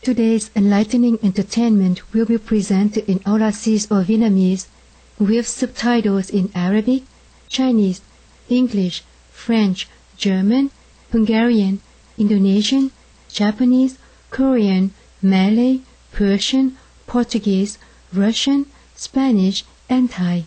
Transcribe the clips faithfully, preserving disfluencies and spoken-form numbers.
Today's enlightening entertainment will be presented in Aulacese or Vietnamese, with subtitles in Arabic, Chinese, English, French, German, Hungarian, Indonesian, Japanese, Korean, Malay, Persian, Portuguese, Russian, Spanish, and Thai.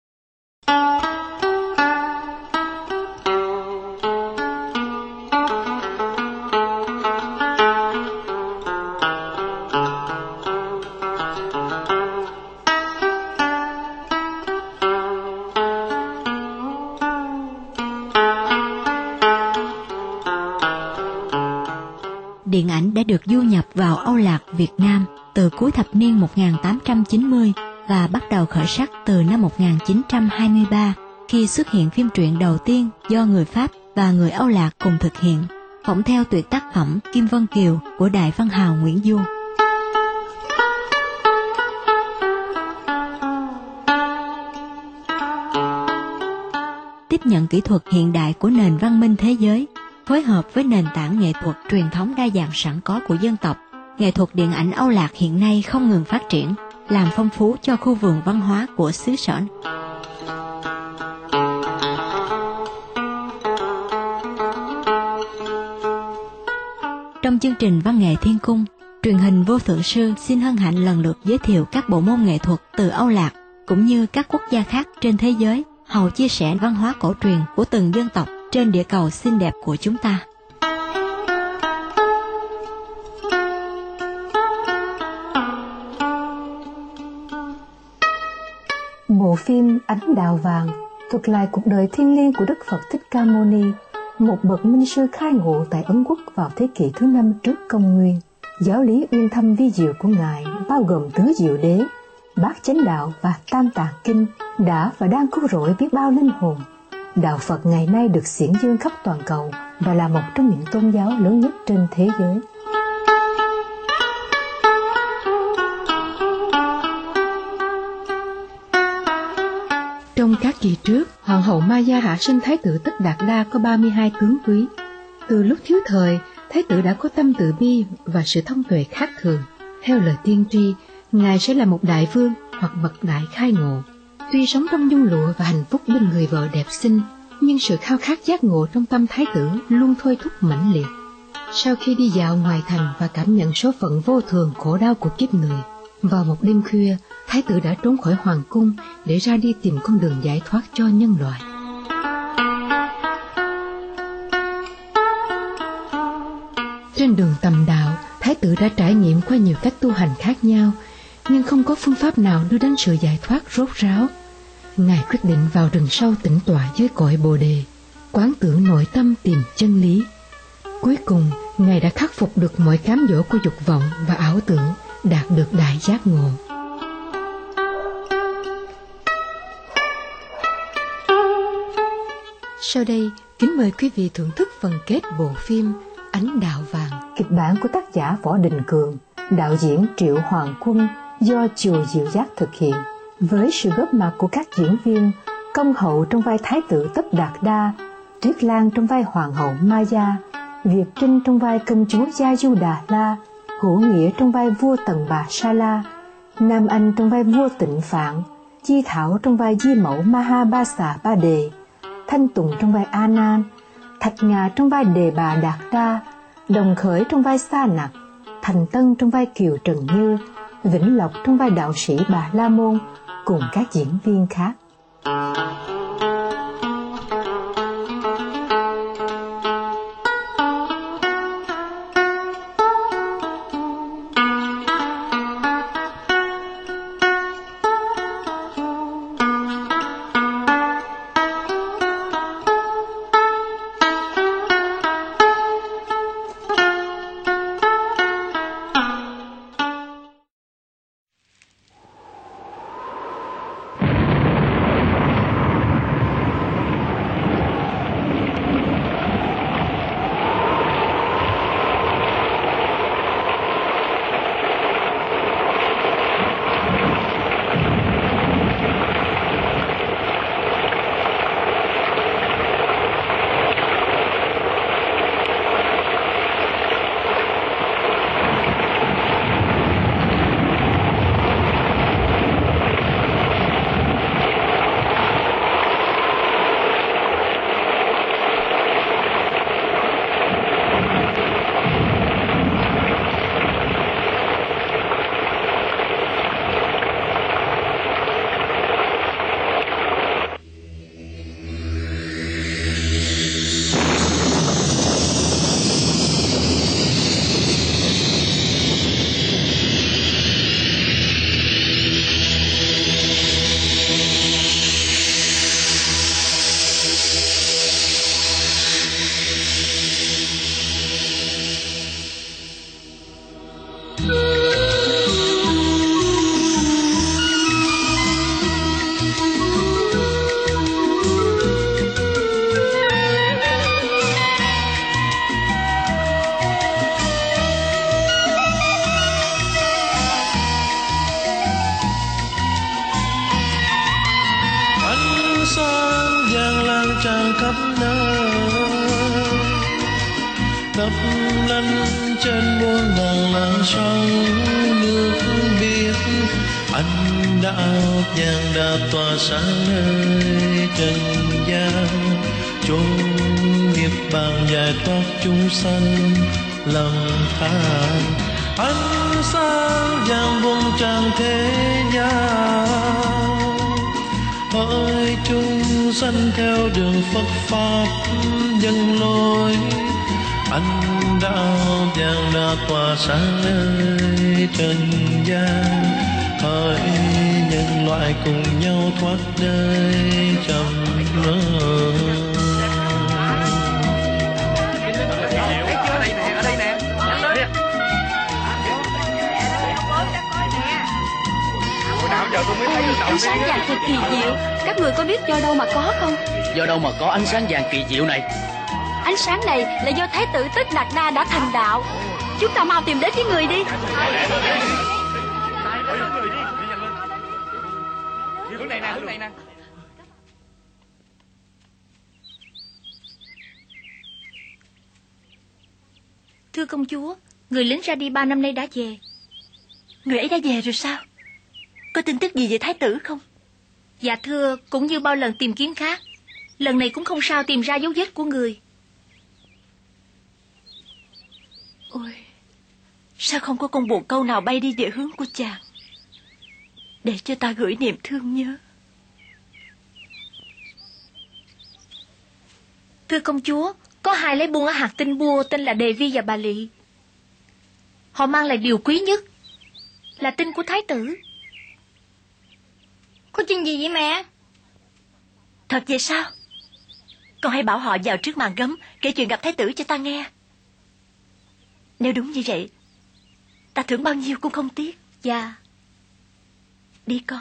Điện ảnh đã được du nhập vào Âu Lạc Việt Nam từ cuối thập niên một nghìn tám trăm chín mươi và bắt đầu khởi sắc từ năm một nghìn chín trăm hai mươi ba khi xuất hiện phim truyện đầu tiên do người Pháp và người Âu Lạc cùng thực hiện, phỏng theo tuyệt tác phẩm Kim Vân Kiều của đại văn hào Nguyễn Du. Tiếp nhận kỹ thuật hiện đại của nền văn minh thế giới, phối hợp với nền tảng nghệ thuật truyền thống đa dạng sẵn có của dân tộc, nghệ thuật điện ảnh Âu Lạc hiện nay không ngừng phát triển, làm phong phú cho khu vườn văn hóa của xứ sở. Trong chương trình Văn nghệ Thiên Cung, truyền hình Vô Thượng Sư xin hân hạnh lần lượt giới thiệu các bộ môn nghệ thuật từ Âu Lạc cũng như các quốc gia khác trên thế giới, hầu chia sẻ văn hóa cổ truyền của từng dân tộc trên địa cầu xinh đẹp của chúng ta. Bộ phim Ánh Đạo Vàng thuật lại cuộc đời thiêng liêng của Đức Phật Thích Ca Mâu Ni, một bậc minh sư khai ngộ tại Ấn Quốc vào thế kỷ thứ năm trước công nguyên. Giáo lý uyên thâm vi diệu của Ngài bao gồm tứ diệu đế, bát chánh đạo và tam tạng kinh đã và đang cứu rỗi biết bao linh hồn. Đạo Phật ngày nay được xiển dương khắp toàn cầu và là một trong những tôn giáo lớn nhất trên thế giới. Trong các kỳ trước, Hoàng hậu Maya hạ sinh Thái tử Tất Đạt Đa có ba mươi hai tướng quý. Từ lúc thiếu thời, Thái tử đã có tâm từ bi và sự thông tuệ khác thường. Theo lời tiên tri, Ngài sẽ là một đại vương hoặc bậc đại khai ngộ. Tuy sống trong nhung lụa và hạnh phúc bên người vợ đẹp xinh, nhưng sự khao khát giác ngộ trong tâm Thái tử luôn thôi thúc mãnh liệt. Sau khi đi dạo ngoài thành và cảm nhận số phận vô thường khổ đau của kiếp người, vào một đêm khuya, Thái tử đã trốn khỏi hoàng cung để ra đi tìm con đường giải thoát cho nhân loại. Trên đường tầm đạo, Thái tử đã trải nghiệm qua nhiều cách tu hành khác nhau, nhưng không có phương pháp nào đưa đến sự giải thoát rốt ráo. Ngài quyết định vào rừng sâu tĩnh tọa dưới cội Bồ đề, quán tưởng nội tâm tìm chân lý. Cuối cùng, Ngài đã khắc phục được mọi cám dỗ của dục vọng và ảo tưởng, đạt được đại giác ngộ. Sau đây, kính mời quý vị thưởng thức phần kết bộ phim Ánh Đạo Vàng. Kịch bản của tác giả Võ Đình Cường, đạo diễn Triệu Hoàng Quân do Chùa Diệu Giác thực hiện, với sự góp mặt của các diễn viên Công Hậu trong vai Thái tử Tất Đạt Đa, Triết Lan trong vai Hoàng hậu Maya, Việt Trinh trong vai công chúa Gia Du Đà La, Hữu Nghĩa trong vai vua Tần Bà Sa La, Nam Anh trong vai vua Tịnh Phạn, Chi Thảo trong vai Di Mẫu Maha Ba Xà Ba Đề, Thanh Tùng trong vai A Nan, Thạch Ngà trong vai Đề Bà Đạt Đa, Đồng Khởi trong vai Sa Nặc, Thành Tân trong vai Kiều Trần Như, Vĩnh Lộc trong vai đạo sĩ Bà La Môn, cùng các diễn viên khác. khắp nơi lấp lánh trên muôn ngàn làn sóng nước biếc, ánh đạo vàng đã tỏa sáng nơi trần gian, chốn niết bàn giải thoát chúng sanh lầm than, ánh sáng vàng vùng tràn thế gian. Hỡi chúng sanh theo đường Phật pháp dân lối, ánh đạo vàng đã tỏa sáng nơi trần gian. Hỡi nhân loại cùng nhau thoát đời trầm luân. Ánh sáng vàng thật kỳ diệu, các người có biết do đâu mà có không? Do đâu mà có ánh sáng vàng kỳ diệu này? Ánh sáng này là do Thái tử Tất Đạt Đa đã thành đạo. Chúng ta mau tìm đến với người đi. Hướng này nè, hướng này nè. Thưa công chúa, người lính ra đi ba năm nay đã về. Người ấy đã về rồi sao? Có tin tức gì về thái tử không? Dạ thưa, cũng như bao lần tìm kiếm khác, lần này cũng không sao tìm ra dấu vết của người. Ôi, sao không có con bồ câu nào bay đi về hướng của chàng, để cho ta gửi niềm thương nhớ. Thưa công chúa, có hai lấy buôn ở hạt tinh bua tên là Đề Vi và Bà Lị. Họ mang lại điều quý nhất là tin của thái tử. Có chuyện gì vậy mẹ? Thật vậy sao? Con hãy bảo họ vào trước màn gấm kể chuyện gặp thái tử cho ta nghe. Nếu đúng như vậy, ta thưởng bao nhiêu cũng không tiếc. Dạ. Đi con.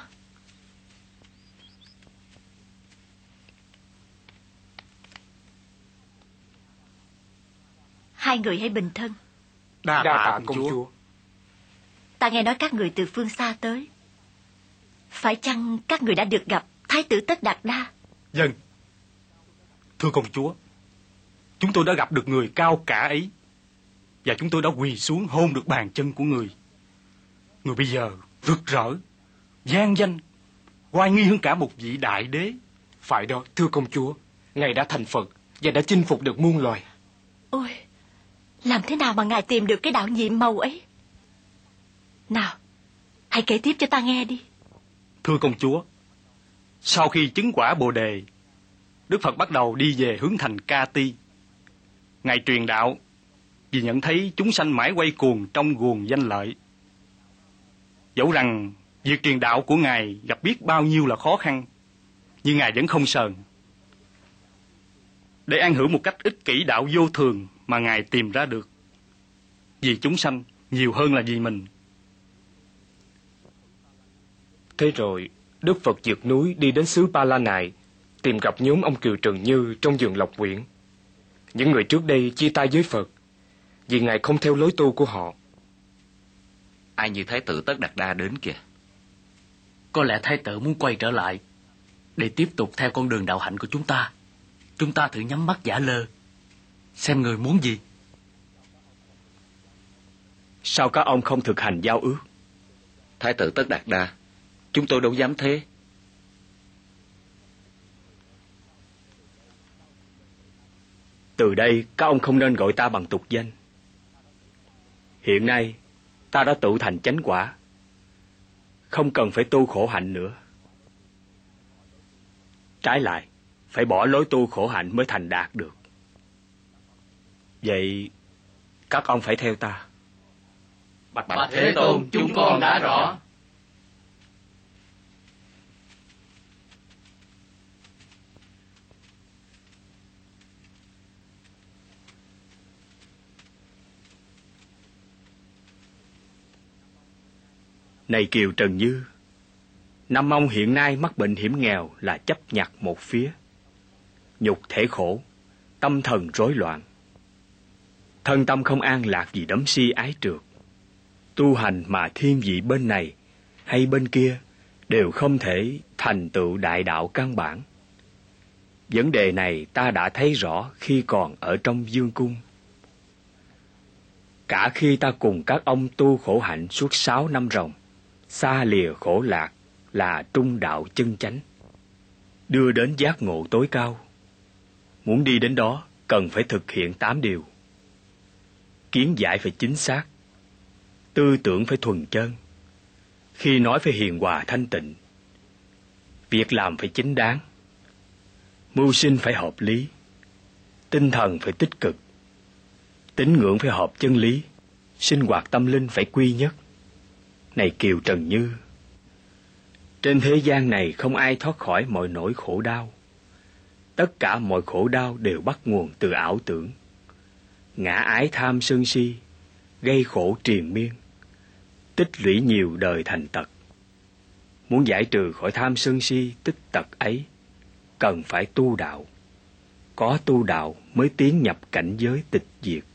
Hai người hãy bình thân. Đa tạ công chúa. Ta nghe nói các người từ phương xa tới. Phải chăng các người đã được gặp Thái tử Tất Đạt Đa? Vâng. Thưa công chúa, chúng tôi đã gặp được người cao cả ấy, và chúng tôi đã quỳ xuống hôn được bàn chân của người. Người bây giờ rực rỡ, vang danh, oai nghi hơn cả một vị đại đế. Phải đó, thưa công chúa, ngài đã thành Phật và đã chinh phục được muôn loài. Ôi, làm thế nào mà ngài tìm được cái đạo nhiệm màu ấy? Nào, hãy kể tiếp cho ta nghe đi. Thưa công chúa, sau khi chứng quả Bồ Đề, Đức Phật bắt đầu đi về hướng thành Ca Ti. Ngài truyền đạo vì nhận thấy chúng sanh mãi quay cuồng trong guồng danh lợi. Dẫu rằng việc truyền đạo của Ngài gặp biết bao nhiêu là khó khăn, nhưng Ngài vẫn không sờn. Để an hưởng một cách ích kỷ đạo vô thường mà Ngài tìm ra được, vì chúng sanh nhiều hơn là vì mình. Thế rồi, Đức Phật vượt núi đi đến xứ Ba La Nại, tìm gặp nhóm ông Kiều Trần Như trong vườn Lộc Quyển. Những người trước đây chia tay với Phật, vì Ngài không theo lối tu của họ. Ai như Thái tử Tất Đạt Đa đến kìa. Có lẽ Thái tử muốn quay trở lại để tiếp tục theo con đường đạo hạnh của chúng ta. Chúng ta thử nhắm mắt giả lơ, xem người muốn gì. Sao các ông không thực hành giao ước? Thái tử Tất Đạt Đa, chúng tôi đâu dám thế. Từ đây các ông không nên gọi ta bằng tục danh. Hiện nay ta đã tự thành chánh quả, không cần phải tu khổ hạnh nữa. Trái lại, phải bỏ lối tu khổ hạnh mới thành đạt được. Vậy các ông phải theo ta. Bạch Bạch Thế Tôn, chúng con đã rõ. Này Kiều Trần Như, năm ông hiện nay mắc bệnh hiểm nghèo là chấp nhặt một phía. Nhục thể khổ, tâm thần rối loạn. Thân tâm không an lạc vì đắm si ái trượt. Tu hành mà thiên vị bên này hay bên kia đều không thể thành tựu đại đạo căn bản. Vấn đề này ta đã thấy rõ khi còn ở trong dương cung. Cả khi ta cùng các ông tu khổ hạnh suốt sáu năm ròng, xa lìa khổ lạc là trung đạo chân chánh, đưa đến giác ngộ tối cao. Muốn đi đến đó cần phải thực hiện tám điều. Kiến giải phải chính xác, tư tưởng phải thuần chân, khi nói phải hiền hòa thanh tịnh, việc làm phải chính đáng, mưu sinh phải hợp lý, tinh thần phải tích cực, tín ngưỡng phải hợp chân lý, sinh hoạt tâm linh phải quy nhất. Này Kiều Trần Như, trên thế gian này không ai thoát khỏi mọi nỗi khổ đau. Tất cả mọi khổ đau đều bắt nguồn từ ảo tưởng. Ngã ái tham sân si, gây khổ triền miên, tích lũy nhiều đời thành tật. Muốn giải trừ khỏi tham sân si tích tật ấy, cần phải tu đạo. Có tu đạo mới tiến nhập cảnh giới tịch diệt.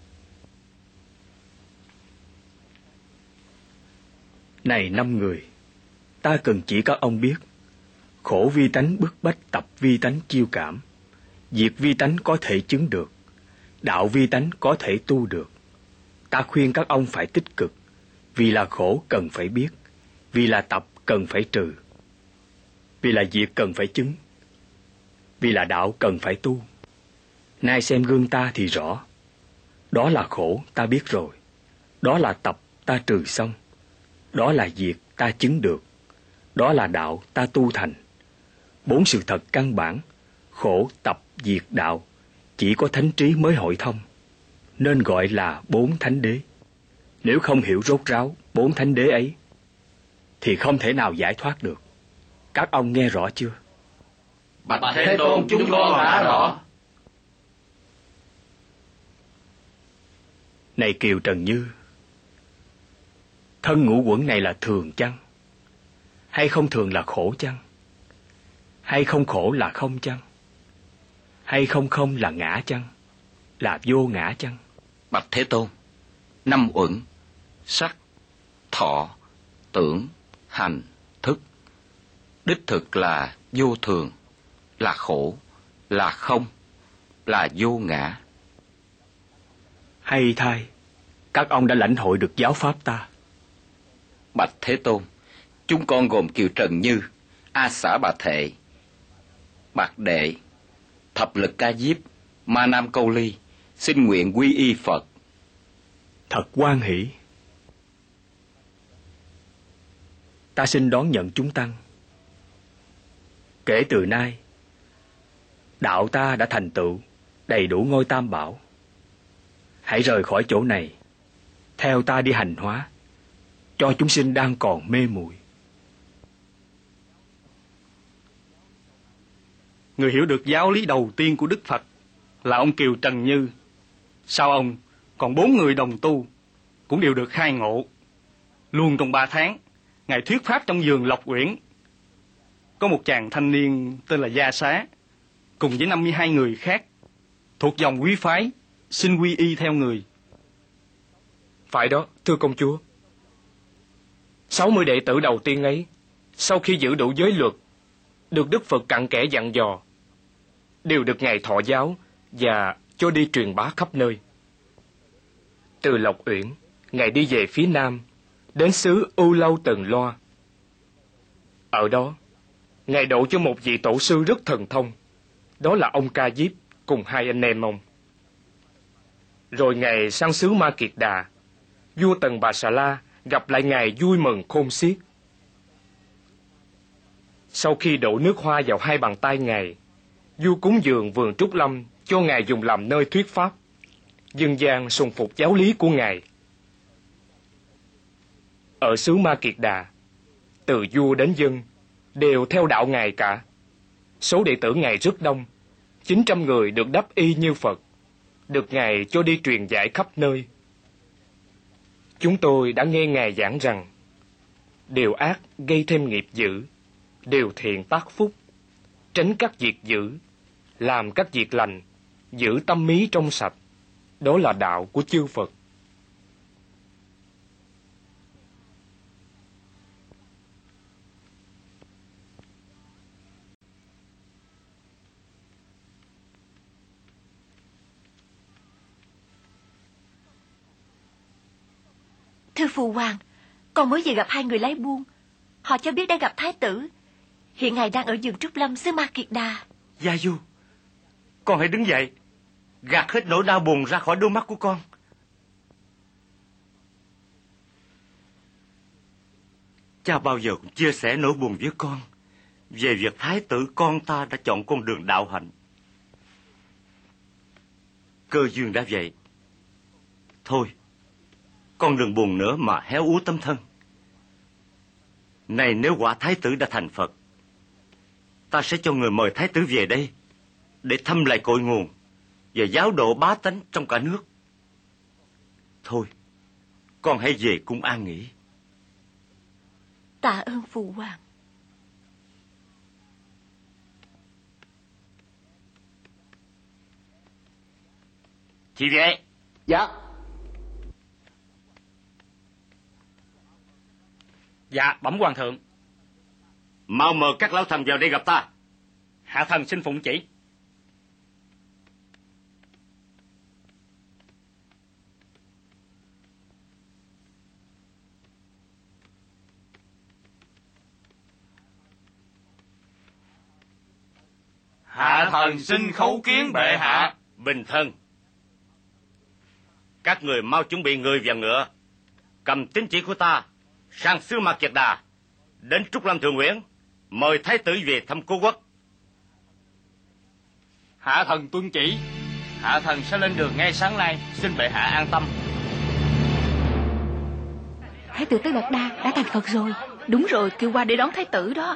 Này năm người, ta cần chỉ các ông biết, khổ vi tánh bức bách tập vi tánh chiêu cảm, diệt vi tánh có thể chứng được, đạo vi tánh có thể tu được. Ta khuyên các ông phải tích cực, vì là khổ cần phải biết, vì là tập cần phải trừ, vì là diệt cần phải chứng, vì là đạo cần phải tu. Nay xem gương ta thì rõ, đó là khổ ta biết rồi, đó là tập ta trừ xong, đó là diệt ta chứng được, đó là đạo ta tu thành. Bốn sự thật căn bản, khổ, tập, diệt, đạo, chỉ có thánh trí mới hội thông, nên gọi là bốn thánh đế. Nếu không hiểu rốt ráo bốn thánh đế ấy, thì không thể nào giải thoát được. Các ông nghe rõ chưa? Bạch Thế Tôn, chúng con đã rõ. Này Kiều Trần Như, thân ngũ uẩn này là thường chăng? Hay không thường là khổ chăng? Hay không khổ là không chăng? Hay không không là ngã chăng? Là vô ngã chăng? Bạch Thế Tôn, năm uẩn, sắc, thọ, tưởng, hành, thức, đích thực là vô thường, là khổ, là không, là vô ngã. Hay thay, các ông đã lãnh hội được giáo pháp ta. Bạch Thế Tôn, chúng con gồm Kiều Trần Như, A Xả Bà Thệ, Bạc Đệ, Thập Lực Ca Diếp, Ma Nam Câu Ly, xin nguyện quy y Phật. Thật hoan hỷ. Ta xin đón nhận chúng tăng. Kể từ nay, đạo ta đã thành tựu đầy đủ ngôi tam bảo. Hãy rời khỏi chỗ này, theo ta đi hành hóa, cho chúng sinh đang còn mê muội. Người hiểu được giáo lý đầu tiên của Đức Phật là ông Kiều Trần Như. Sau ông, còn bốn người đồng tu, cũng đều được khai ngộ. Luôn trong ba tháng, Ngài thuyết pháp trong vườn Lộc Uyển. Có một chàng thanh niên tên là Gia Xá, cùng với năm mươi hai người khác, thuộc dòng quý phái, xin quy y theo người. Phải đó, thưa công chúa. sáu mươi đệ tử đầu tiên ấy, sau khi giữ đủ giới luật, được Đức Phật cặn kẽ dặn dò, đều được Ngài thọ giáo và cho đi truyền bá khắp nơi. Từ Lộc Uyển, Ngài đi về phía nam, đến xứ Ưu Lâu Tần Loa. Ở đó, Ngài độ cho một vị tổ sư rất thần thông, đó là ông Ca Diếp cùng hai anh em ông. Rồi Ngài sang xứ Ma Kiệt Đà, vua Tần Bà Xà La gặp lại Ngài vui mừng khôn xiết. Sau khi đổ nước hoa vào hai bàn tay Ngài, vua cúng dường vườn Trúc Lâm cho Ngài dùng làm nơi thuyết pháp, dân gian sùng phục giáo lý của Ngài. Ở xứ Ma Kiệt Đà, từ vua đến dân đều theo đạo Ngài cả. Số đệ tử Ngài rất đông, chín trăm người được đắp y như Phật, được Ngài cho đi truyền dạy khắp nơi. Chúng tôi đã nghe Ngài giảng rằng, điều ác gây thêm nghiệp dữ, điều thiện tác phúc, tránh các việc dữ, làm các việc lành, giữ tâm mí trong sạch. Đó là đạo của chư Phật. Thưa phụ hoàng, con mới vừa gặp hai người lái buôn. Họ cho biết đã gặp thái tử. Hiện ngài đang ở vườn Trúc Lâm xứ Ma Kiệt Đà. Gia Du, con hãy đứng dậy, gạt hết nỗi đau buồn ra khỏi đôi mắt của con. Cha bao giờ cũng chia sẻ nỗi buồn với con về việc thái tử con ta đã chọn con đường đạo hạnh. Cơ duyên đã vậy. Thôi, con đừng buồn nữa mà héo úa tấm thân. Này, nếu quả thái tử đã thành Phật, ta sẽ cho người mời thái tử về đây để thăm lại cội nguồn và giáo độ bá tánh trong cả nước. Thôi, con hãy về cung an nghỉ. Tạ ơn phụ hoàng. Chị về. Dạ. Dạ, bẩm hoàng thượng. Mau mời các lão thần vào đây gặp ta. Hạ thần xin phụng chỉ. Hạ thần xin khấu kiến bệ hạ. Bình thân. Các người mau chuẩn bị người và ngựa, cầm tín chỉ của ta sang xứ Ma Kiệt Đà, đến Trúc Lâm Thượng Uyển, mời thái tử về thăm cố quốc. Hạ thần tuân chỉ. Hạ thần sẽ lên đường ngay sáng nay, xin bệ hạ an tâm. Thái tử Tất Đạt Đa đã thành Phật rồi. Đúng rồi, kêu qua để đón thái tử đó.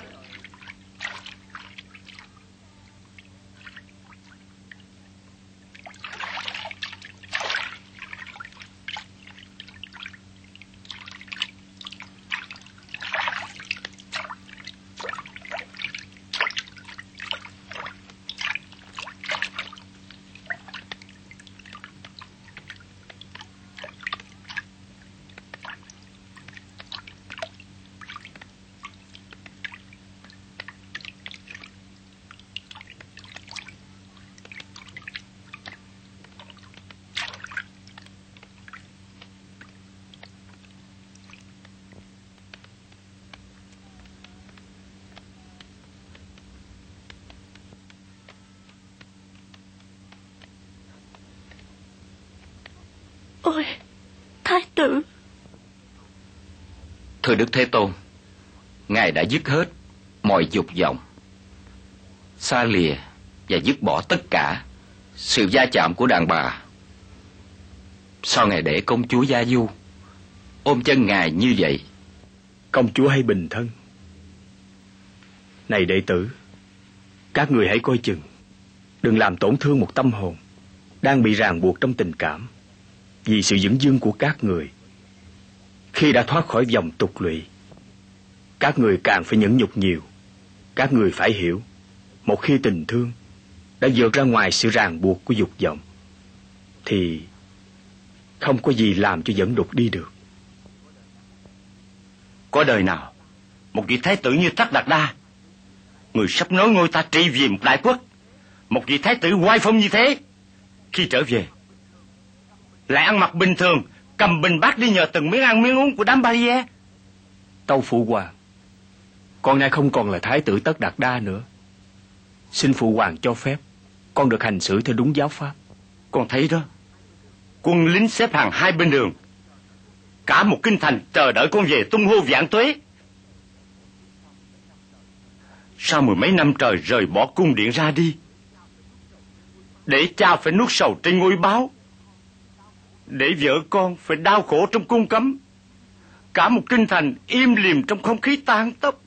Ôi, thái tử. Thưa Đức Thế Tôn, Ngài đã dứt hết mọi dục vọng, xa lìa và dứt bỏ tất cả sự va chạm của đàn bà. Sao Ngài để công chúa Gia Du ôm chân Ngài như vậy? Công chúa hãy bình thân. Này đệ tử, các người hãy coi chừng, đừng làm tổn thương một tâm hồn đang bị ràng buộc trong tình cảm vì sự dửng dưng của các người. Khi đã thoát khỏi vòng tục lụy, các người càng phải nhẫn nhục nhiều. Các người phải hiểu, một khi tình thương đã vượt ra ngoài sự ràng buộc của dục vọng thì không có gì làm cho dẫn đục đi được. Có đời nào một vị thái tử như Tất Đạt Đa, người sắp nối ngôi ta trị vì một đại quốc, một vị thái tử oai phong như thế, khi trở về lại ăn mặc bình thường, cầm bình bát đi nhờ từng miếng ăn miếng uống của đám Barrier? Tâu phụ hoàng, con nay không còn là thái tử Tất Đạt Đa nữa. Xin phụ hoàng cho phép con được hành xử theo đúng giáo pháp. Con thấy đó, quân lính xếp hàng hai bên đường, cả một kinh thành chờ đợi con về tung hô vạn tuế. Sau mười mấy năm trời rời bỏ cung điện ra đi, để cha phải nuốt sầu trên ngôi báo, để vợ con phải đau khổ trong cung cấm, cả một kinh thành im lìm trong không khí tan tóc.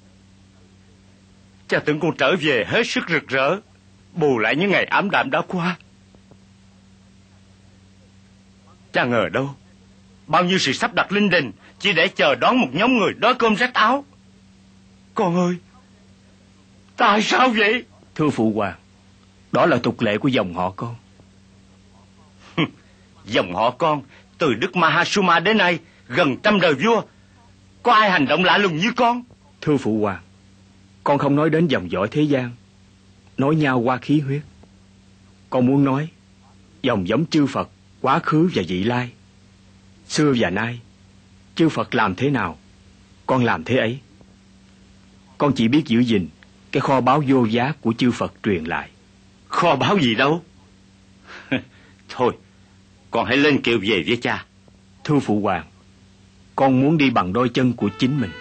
Cha tưởng con trở về hết sức rực rỡ, bù lại những ngày ảm đạm đã qua. Cha ngờ đâu bao nhiêu sự sắp đặt linh đình chỉ để chờ đón một nhóm người đói cơm rách áo. Con ơi, tại sao vậy? Thưa phụ hoàng, đó là tục lệ của dòng họ con. Dòng họ con từ Đức Mahasuma đến nay gần trăm đời vua, có ai hành động lạ lùng như con? Thưa phụ hoàng, con không nói đến dòng dõi thế gian, nói nhau qua khí huyết. Con muốn nói dòng giống chư Phật quá khứ và vị lai, xưa và nay. Chư Phật làm thế nào, con làm thế ấy. Con chỉ biết giữ gìn cái kho báu vô giá của chư Phật truyền lại. Kho báu gì đâu? Thôi, con hãy lên kêu về với cha. Thưa phụ hoàng, con muốn đi bằng đôi chân của chính mình.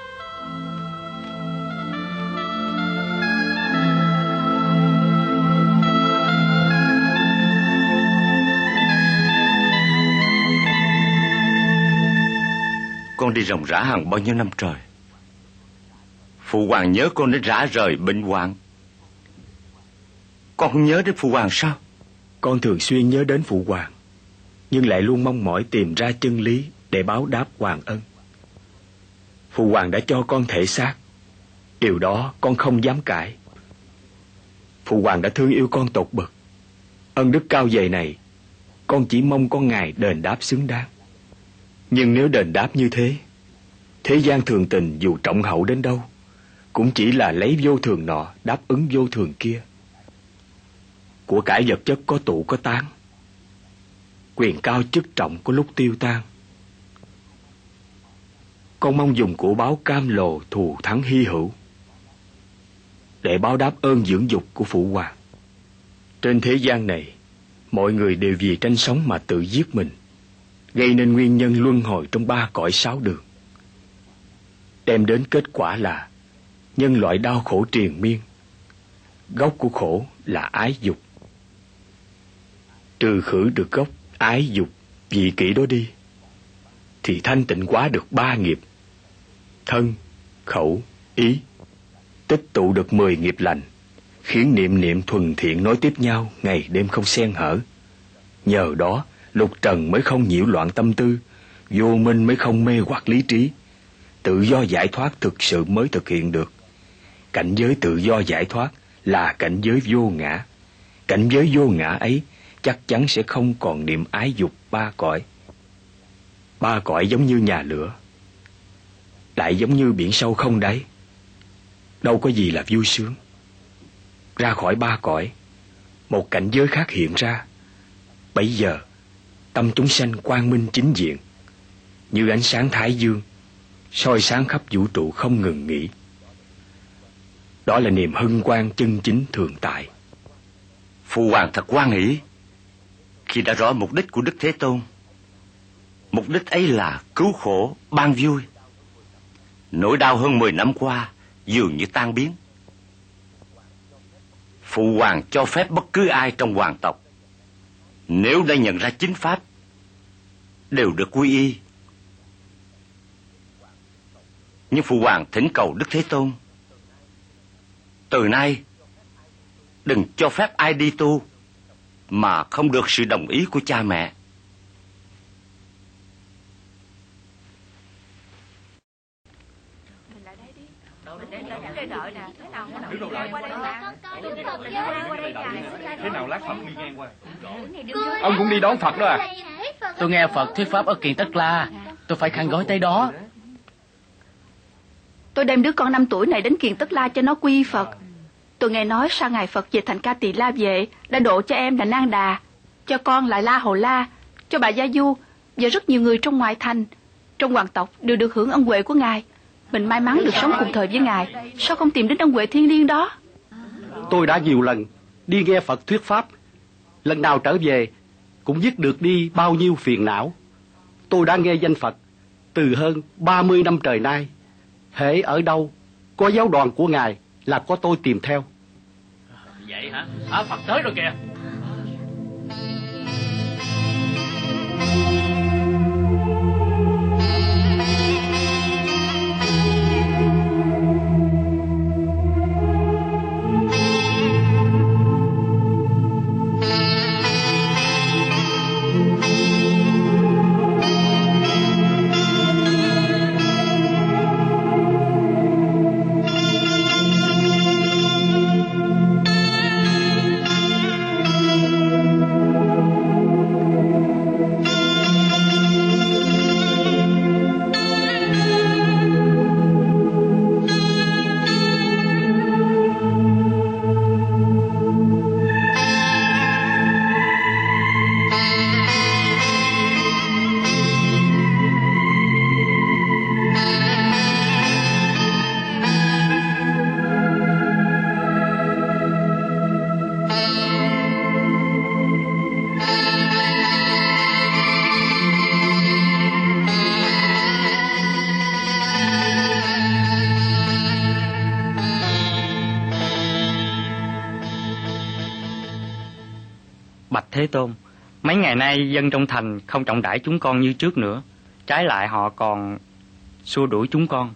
Con đi ròng rã hàng bao nhiêu năm trời. Phụ hoàng nhớ con đến rã rời bệnh hoạn. Con không nhớ đến phụ hoàng sao? Con thường xuyên nhớ đến phụ hoàng, nhưng lại luôn mong mỏi tìm ra chân lý để báo đáp hoàng ân. Phụ hoàng đã cho con thể xác, điều đó con không dám cãi. Phụ hoàng đã thương yêu con tột bậc. Ân đức cao dày này, con chỉ mong con ngài đền đáp xứng đáng. Nhưng nếu đền đáp như thế, thế gian thường tình dù trọng hậu đến đâu cũng chỉ là lấy vô thường nọ đáp ứng vô thường kia. Của cải vật chất có tụ có tán, quyền cao chức trọng có lúc tiêu tan. Con mong dùng của báo cam lồ thù thắng hy hữu để báo đáp ơn dưỡng dục của phụ hoàng. Trên thế gian này, mọi người đều vì tranh sống mà tự giết mình, gây nên nguyên nhân luân hồi trong ba cõi sáu đường, đem đến kết quả là nhân loại đau khổ triền miên. Gốc của khổ là ái dục. Trừ khử được gốc ái dục vị kỷ đó đi, thì thanh tịnh hóa được ba nghiệp: thân, khẩu, ý. Tích tụ được mười nghiệp lành, khiến niệm niệm thuần thiện nối tiếp nhau, ngày đêm không xen hở. Nhờ đó lục trần mới không nhiễu loạn tâm tư, vô minh mới không mê hoặc lý trí. Tự do giải thoát thực sự mới thực hiện được. Cảnh giới tự do giải thoát là cảnh giới vô ngã. Cảnh giới vô ngã ấy chắc chắn sẽ không còn niệm ái dục ba cõi. Ba cõi giống như nhà lửa, lại giống như biển sâu không đáy. Đâu có gì là vui sướng. Ra khỏi ba cõi, một cảnh giới khác hiện ra. Bấy giờ tâm chúng sanh quang minh chính diện, như ánh sáng thái dương, soi sáng khắp vũ trụ không ngừng nghỉ. Đó là niềm hân hoan chân chính thường tại. Phụ hoàng thật hoan hỷ khi đã rõ mục đích của Đức Thế Tôn. Mục đích ấy là cứu khổ, ban vui. Nỗi đau hơn mười năm qua dường như tan biến. Phụ hoàng cho phép bất cứ ai trong hoàng tộc, nếu đã nhận ra chính pháp, đều được quy y. Nhưng phụ hoàng thỉnh cầu Đức Thế Tôn, từ nay đừng cho phép ai đi tu mà không được sự đồng ý của cha mẹ. Thế nào lát Phật đi ngang qua. Ông cũng đi đón Phật đó à? Tôi nghe Phật thuyết pháp ở Kiền Tất La, tôi phải khăn gói tới đó. Tôi đem đứa con năm tuổi này đến Kiền Tất La cho nó quy Phật. Tôi nghe nói sau ngày Phật về thành Ca Tỳ La Vệ đã độ cho em là Nang Đà, cho con lại La Hầu La, cho bà Gia Du và rất nhiều người trong ngoại thành, trong hoàng tộc đều được hưởng ân huệ của ngài. Mình may mắn được sống cùng thời với ngài, sao không tìm đến ân huệ thiên liêng đó? Tôi đã nhiều lần đi nghe Phật thuyết pháp, lần nào trở về cũng dứt được đi bao nhiêu phiền não. Tôi đã nghe danh Phật từ hơn ba mươi năm trời nay. Hễ ở đâu có giáo đoàn của ngài là có tôi tìm theo. Vậy hả? À, Phật tới rồi kìa. Bạch Thế Tôn, mấy ngày nay dân trong thành không trọng đãi chúng con như trước nữa. Trái lại họ còn xua đuổi chúng con.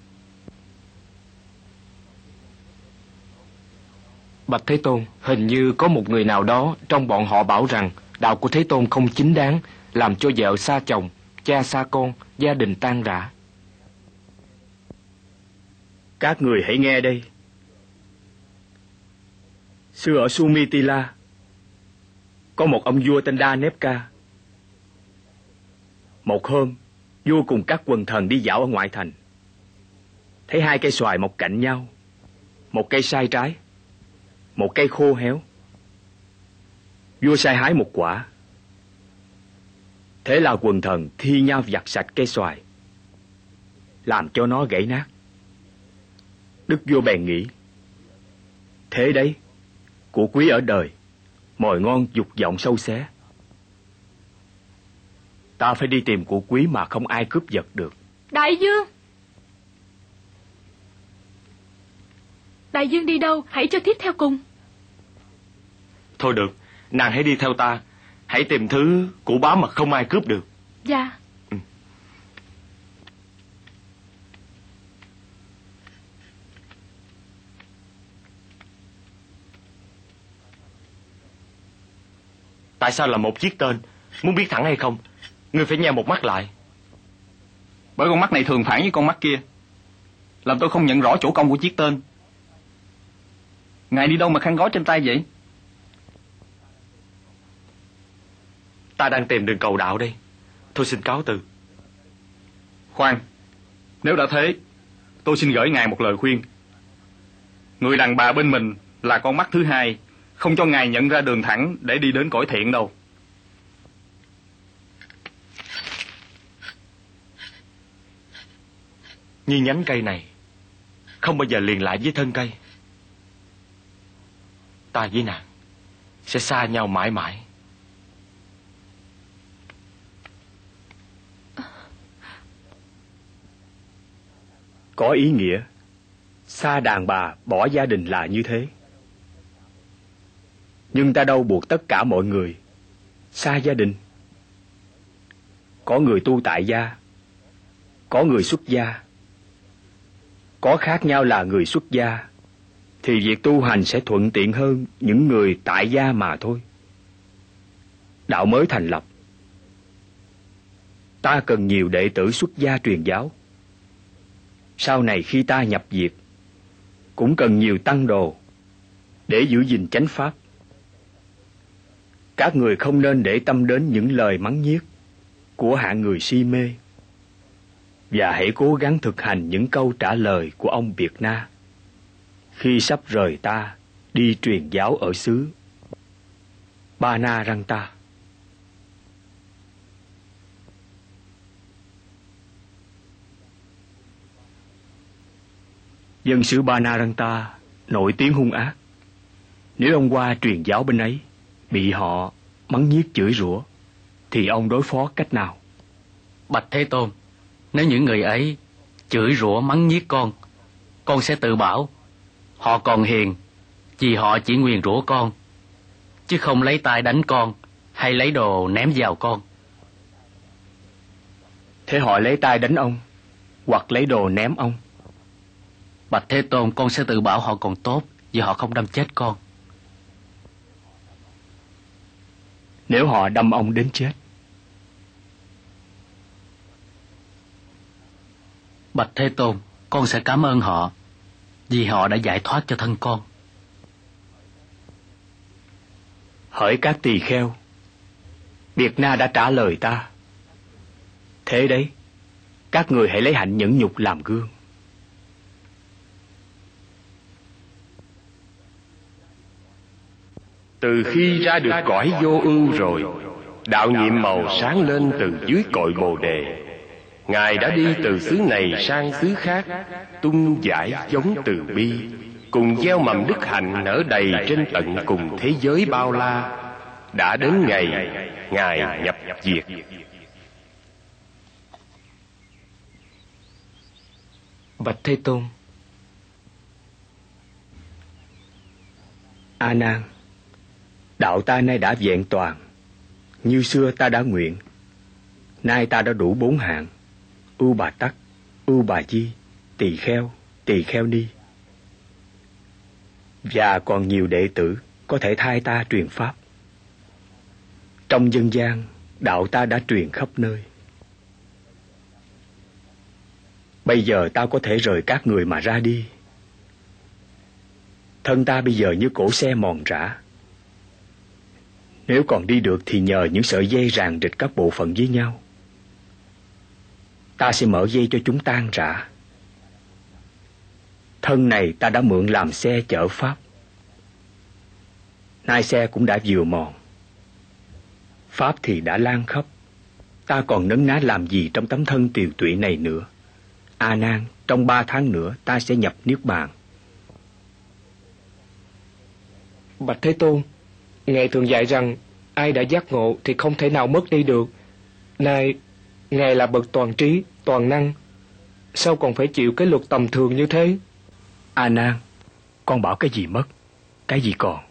Bạch Thế Tôn, hình như có một người nào đó trong bọn họ bảo rằng đạo của Thế Tôn không chính đáng, làm cho vợ xa chồng, cha xa con, gia đình tan rã. Các người hãy nghe đây. Xưa ở Sumitila, có một ông vua tên Đa Nếp Ca. Một hôm, vua cùng các quần thần đi dạo ở ngoại thành. Thấy hai cây xoài mọc cạnh nhau, một cây sai trái, một cây khô héo. Vua sai hái một quả. Thế là quần thần thi nhau vặt sạch cây xoài, làm cho nó gãy nát. Đức vua bèn nghĩ, thế đấy, của quý ở đời, mồi ngon dục vọng sâu xé. Ta phải đi tìm của quý mà không ai cướp giật được. Đại vương! Đại vương đi đâu? Hãy cho thiếp theo cùng. Thôi được, nàng hãy đi theo ta. Hãy tìm thứ của bá mà không ai cướp được. Dạ. Ừ. Tại sao là một chiếc tên? Muốn biết thẳng hay không, ngươi phải nheo một mắt lại. Bởi con mắt này thường phản với con mắt kia, làm tôi không nhận rõ chỗ công của chiếc tên. Ngài đi đâu mà khăn gói trên tay vậy? Ta đang tìm đường cầu đạo đây. Tôi xin cáo từ. Khoan, nếu đã thế, tôi xin gửi ngài một lời khuyên. Người đàn bà bên mình là con mắt thứ hai, không cho ngài nhận ra đường thẳng để đi đến cõi thiện đâu. Như nhánh cây này không bao giờ liền lại với thân cây. Ta với nàng sẽ xa nhau mãi mãi. Có ý nghĩa, xa đàn bà bỏ gia đình là như thế. Nhưng ta đâu buộc tất cả mọi người xa gia đình. Có người tu tại gia, có người xuất gia. Có khác nhau là người xuất gia thì việc tu hành sẽ thuận tiện hơn những người tại gia mà thôi. Đạo mới thành lập, ta cần nhiều đệ tử xuất gia truyền giáo. Sau này khi ta nhập diệt, cũng cần nhiều tăng đồ để giữ gìn chánh pháp. Các người không nên để tâm đến những lời mắng nhiếc của hạng người si mê, và hãy cố gắng thực hành những câu trả lời của ông Biệt Na khi sắp rời ta đi truyền giáo ở xứ Ba Na Răng Ta. Dân xứ Ba Na Răng Ta nổi tiếng hung ác. Nếu ông qua truyền giáo bên ấy bị họ mắng nhiếc chửi rủa, thì ông đối phó cách nào? Bạch Thế Tôn, nếu những người ấy chửi rủa mắng nhiếc con, con sẽ tự bảo họ còn hiền vì họ chỉ nguyền rủa con, chứ không lấy tay đánh con hay lấy đồ ném vào con. Thế họ lấy tay đánh ông hoặc lấy đồ ném ông? Bạch Thế Tôn, con sẽ tự bảo họ còn tốt vì họ không đâm chết con. Nếu họ đâm ông đến chết? Bạch Thế Tôn, con sẽ cảm ơn họ vì họ đã giải thoát cho thân con. Hỡi các tỳ kheo, Biệt Na đã trả lời ta. Thế đấy, các người hãy lấy hạnh nhẫn nhục làm gương. Từ khi ra được cõi vô ưu rồi, đạo nhiệm màu sáng lên từ dưới cội bồ đề. Ngài đã đi từ xứ này sang xứ khác, tung giải giống từ bi, cùng gieo mầm đức hạnh nở đầy trên tận cùng thế giới bao la. Đã đến ngày Ngài nhập diệt. Bạch Thế Tôn. A Nan, đạo ta nay đã vẹn toàn, Như xưa ta đã nguyện, nay ta đã đủ bốn hạng: Ưu Bà Tắc, Ưu Bà Di, Tỳ Kheo, Tỳ Kheo Ni. Và còn nhiều đệ tử có thể thay ta truyền pháp. Trong dân gian, đạo ta đã truyền khắp nơi. Bây giờ ta có thể rời các người mà ra đi. Thân ta bây giờ như cỗ xe mòn rã. Nếu còn đi được thì nhờ những sợi dây ràng rịch các bộ phận với nhau. Ta sẽ mở dây cho chúng tan rã. Thân này ta đã mượn làm xe chở pháp. Nay xe cũng đã vừa mòn. Pháp thì đã lan khắp. Ta còn nấn ná làm gì trong tấm thân tiều tụy này nữa? A Nan, trong ba tháng nữa ta sẽ nhập niết bàn. Bạch Thế Tôn, Ngài thường dạy rằng ai đã giác ngộ thì không thể nào mất đi được. Nay, Ngài là bậc toàn trí, toàn năng, sao còn phải chịu cái luật tầm thường như thế? A Nan, con bảo cái gì mất, cái gì còn?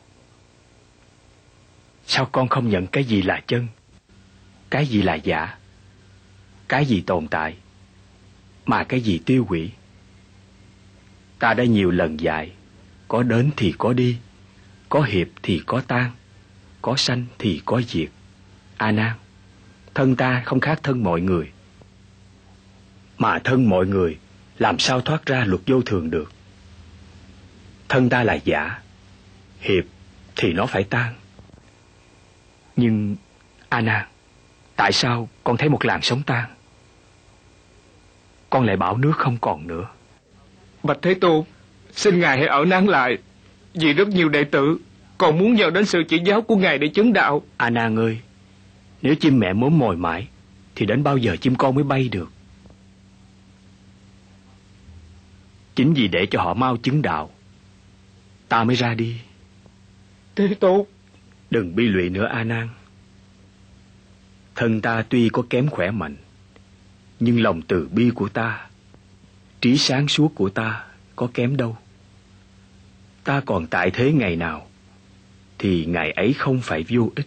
Sao con không nhận cái gì là chân, cái gì là giả, cái gì tồn tại, mà cái gì tiêu hủy? Ta đã nhiều lần dạy, có đến thì có đi, có hiệp thì có tan, có sanh thì có diệt. A Nan, thân ta không khác thân mọi người, mà thân mọi người làm sao thoát ra luật vô thường được? Thân ta là giả, hiệp thì nó phải tan. Nhưng A Nan, tại sao con thấy một làn sóng tan, con lại bảo nước không còn nữa? Bạch Thế Tôn, xin Ngài hãy ở nán lại, vì rất nhiều đệ tử còn muốn nhờ đến sự chỉ giáo của Ngài để chứng đạo. A Nan ơi, nếu chim mẹ mớm mồi mãi thì đến bao giờ chim con mới bay được? Chính vì để cho họ mau chứng đạo, ta mới ra đi. Thế Tôn, đừng bi lụy nữa A Nan. Thân ta tuy có kém khỏe mạnh, nhưng lòng từ bi của ta, trí sáng suốt của ta có kém đâu. Ta còn tại thế ngày nào thì ngày ấy không phải vô ích.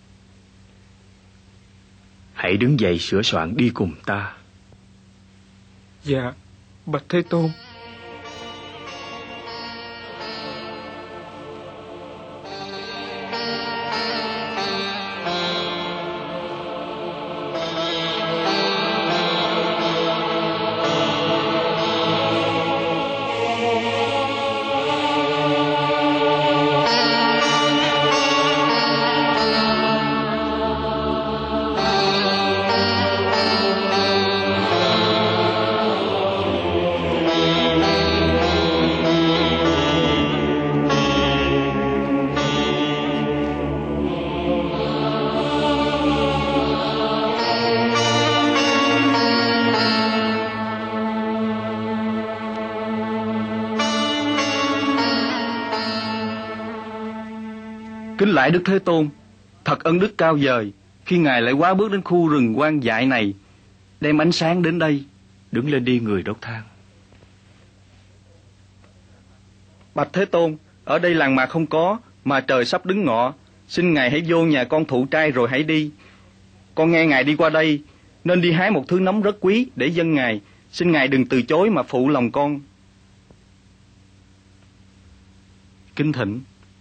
Hãy đứng dậy sửa soạn đi cùng ta. Dạ, Bạch Thế Tôn. Kính lạy Đức Thế Tôn, thật ân đức cao vời khi Ngài lại quá bước đến khu rừng hoang dại này, đem ánh sáng đến đây. Đứng lên đi người đốt than. Bạch Thế Tôn, ở đây làng mạc không có, mà trời sắp đứng ngọ. Xin Ngài hãy vô nhà con thụ trai rồi hãy đi. Con nghe Ngài đi qua đây, nên đi hái một thứ nấm rất quý để dâng Ngài. Xin Ngài đừng từ chối mà phụ lòng con. Kính thỉnh.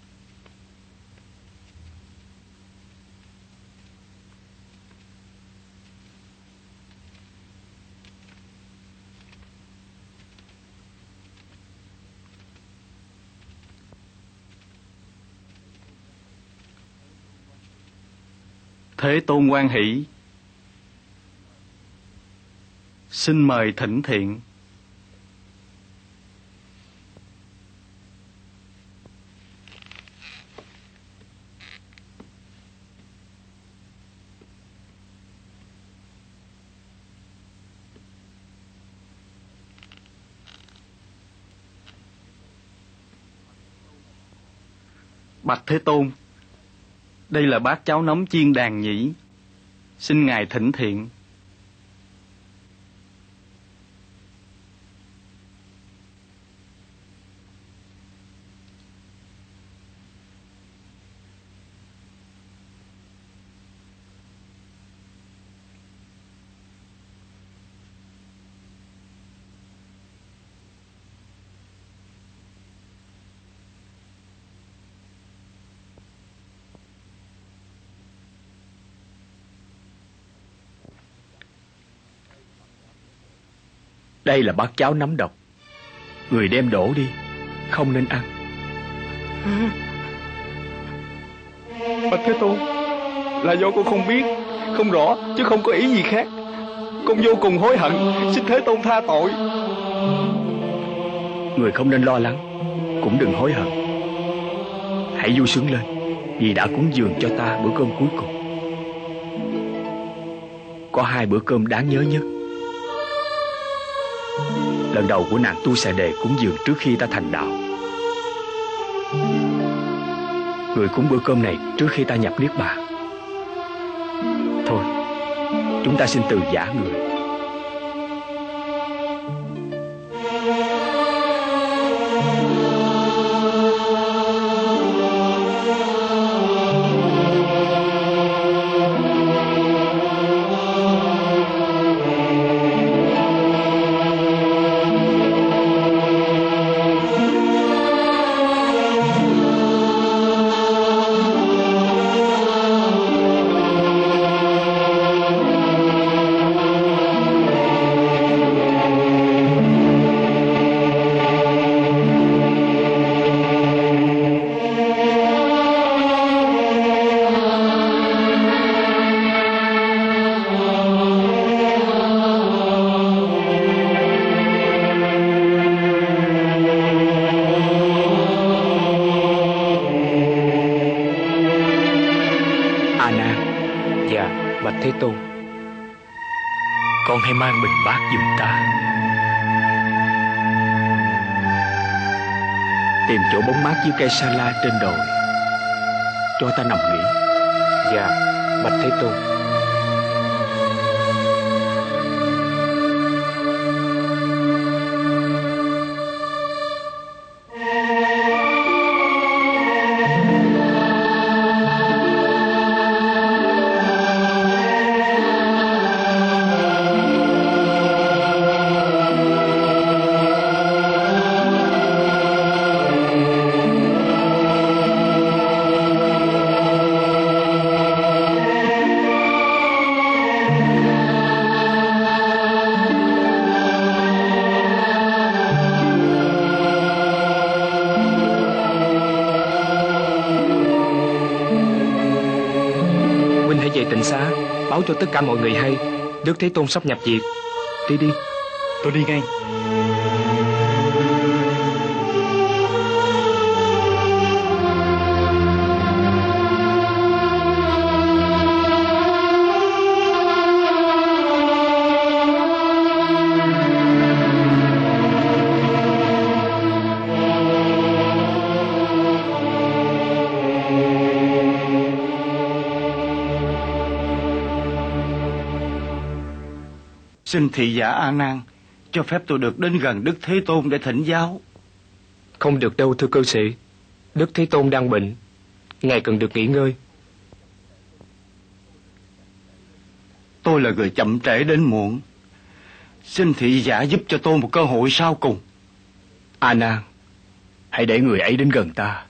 Thế Tôn hoan hỷ, xin mời thỉnh thiện. Bạch Thế Tôn, đây là bát cháo nóng chiên đàn nhĩ, xin Ngài thỉnh thiện. Đây là bát cháo nấm độc. Người đem đổ đi, không nên ăn. Bạch Thế Tôn, là do con không biết, không rõ, chứ không có ý gì khác. Con vô cùng hối hận, xin Thế Tôn tha tội. Người không nên lo lắng, cũng đừng hối hận. Hãy vui sướng lên, vì đã cúng dường cho ta bữa cơm cuối cùng. Có hai bữa cơm đáng nhớ nhất. Lần đầu của nàng Tu Xà Đề cúng dường trước khi ta thành đạo. Người cúng bữa cơm này trước khi ta nhập niết bàn. Thôi, chúng ta xin từ giã người. Thế Tôn, con hãy mang bình bát giùm ta. Tìm chỗ bóng mát dưới cây sa la trên đồi, cho ta nằm nghỉ. Dạ, bạch Thế Tôn. Báo cho tất cả mọi người hay Đức Thế Tôn sắp nhập diệt. Đi đi. Tôi đi ngay. Xin thị giả A Nan cho phép tôi được đến gần Đức Thế Tôn để thỉnh giáo. Không được đâu thưa cư sĩ. Đức Thế Tôn đang bệnh, ngài cần được nghỉ ngơi. Tôi là người chậm trễ đến muộn. Xin thị giả giúp cho tôi một cơ hội sau cùng. A Nan, hãy để người ấy đến gần ta.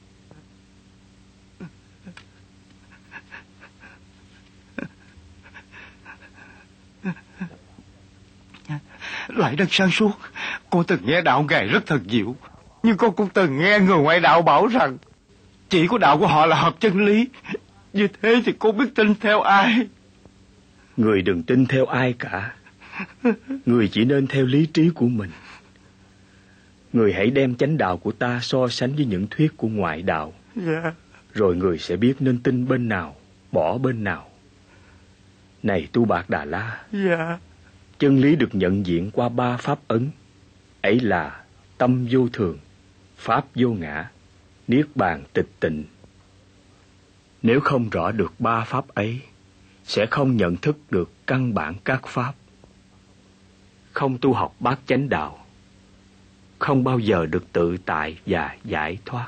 Lại đất sáng suốt, cô từng nghe đạo Ngài rất thần diệu, nhưng con cũng từng nghe người ngoại đạo bảo rằng chỉ có đạo của họ là hợp chân lý. Như thế thì cô biết tin theo ai? Người đừng tin theo ai cả. Người chỉ nên theo lý trí của mình. Người hãy đem chánh đạo của ta so sánh với những thuyết của ngoại đạo. Dạ. Rồi người sẽ biết nên tin bên nào, bỏ bên nào. Này Tu Bạc Đà La. Dạ. Chân lý được nhận diện qua ba pháp ấn. Ấy là tâm vô thường, pháp vô ngã, niết bàn tịch tịnh. Nếu không rõ được ba pháp ấy, sẽ không nhận thức được căn bản các pháp. Không tu học bát chánh đạo, không bao giờ được tự tại và giải thoát.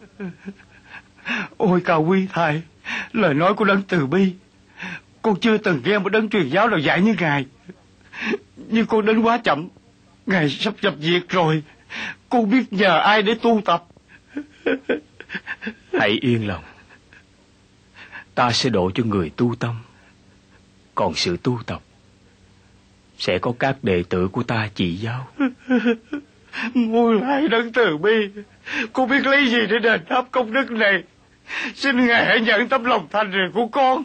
Ôi cao quý thầy, lời nói của đấng từ bi. Con chưa từng nghe một đấng truyền giáo nào dạy như Ngài. Nhưng con đến quá chậm. Ngài sắp nhập diệt rồi. Con biết nhờ ai để tu tập. Hãy yên lòng. Ta sẽ độ cho người tu tâm. Còn sự tu tập sẽ có các đệ tử của ta chỉ giáo. Muôn lại đấng từ bi, con biết lấy gì để đền đáp công đức này. Xin Ngài hãy nhận tấm lòng thành rìu của con.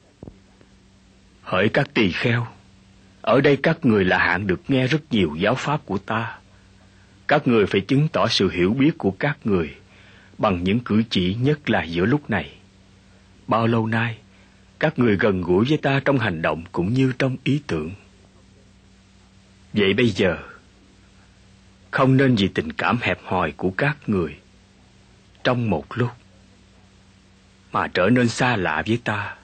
Hỡi các tỳ kheo, ở đây các người là hạng được nghe rất nhiều giáo pháp của ta. Các người phải chứng tỏ sự hiểu biết của các người bằng những cử chỉ, nhất là giữa lúc này. Bao lâu nay, các người gần gũi với ta trong hành động cũng như trong ý tưởng. Vậy bây giờ, không nên vì tình cảm hẹp hòi của các người trong một lúc mà trở nên xa lạ với ta.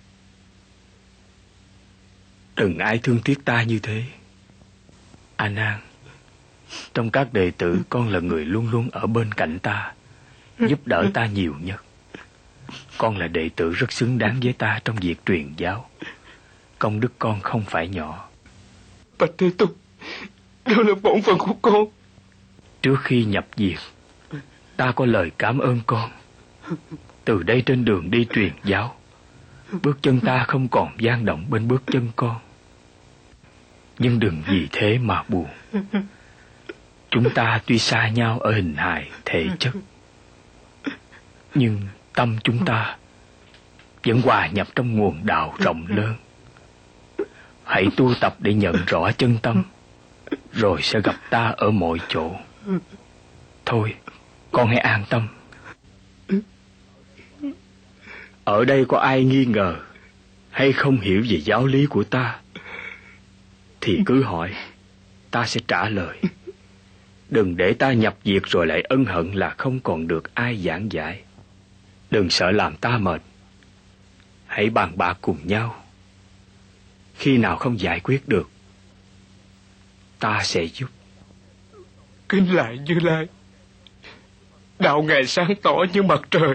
Đừng ai thương tiếc ta như thế. A Nan, trong các đệ tử, con là người luôn luôn ở bên cạnh ta, giúp đỡ ta nhiều nhất. Con là đệ tử rất xứng đáng với ta trong việc truyền giáo. Công đức con không phải nhỏ. Bạch Thế Tôn, đó là bổn phận của con. Trước khi nhập viện, ta có lời cảm ơn con. Từ đây trên đường đi truyền giáo, bước chân ta không còn dao động bên bước chân con. Nhưng đừng vì thế mà buồn. Chúng ta tuy xa nhau ở hình hài, thể chất, nhưng tâm chúng ta vẫn hòa nhập trong nguồn đạo rộng lớn. Hãy tu tập để nhận rõ chân tâm, rồi sẽ gặp ta ở mọi chỗ. Thôi, con hãy an tâm. Ở đây có ai nghi ngờ hay không hiểu về giáo lý của ta thì cứ hỏi, ta sẽ trả lời. Đừng để ta nhập việc rồi lại ân hận là không còn được ai giảng giải. Đừng sợ làm ta mệt. Hãy bàn bạc cùng nhau. Khi nào không giải quyết được, ta sẽ giúp. Kính lạy Như Lai, đạo Ngài sáng tỏ như mặt trời.